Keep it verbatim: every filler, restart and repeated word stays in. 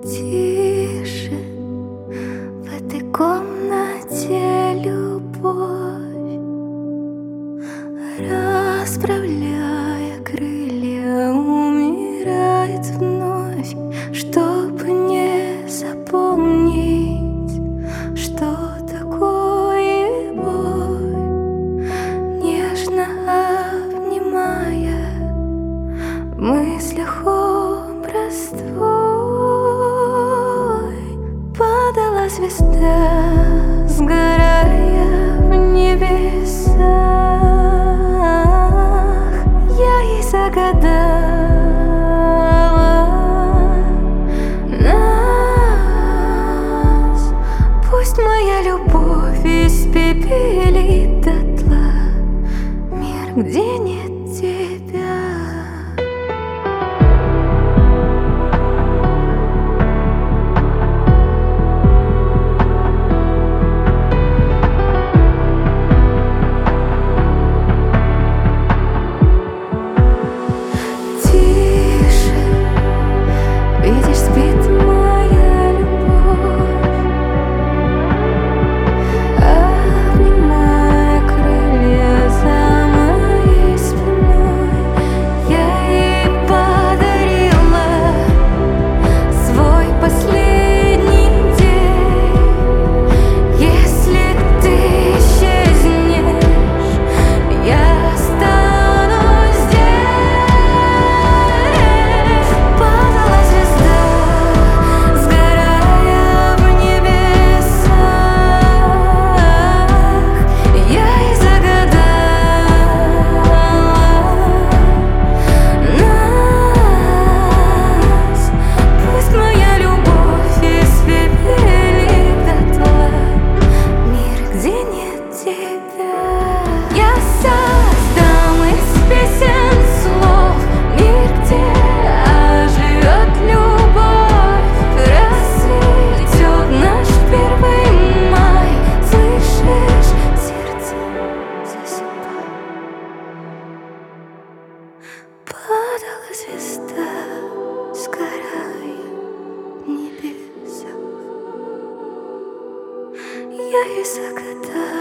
Тише в этой комнате любовь, расправляя крылья, умирает вновь, чтобы не запомнить, что такое боль. Нежно обнимая в мыслях образ твой, падала звезда, сгорая в небесах. Я ей загадала нас. Пусть моя любовь испепелит дотла мир, где нет тебя. Я создам из песен слов мир, где оживет любовь. Расцветет наш первый май. Слышишь, сердце засыпай. Падала звезда, сгорая в небесах. Я ей загадала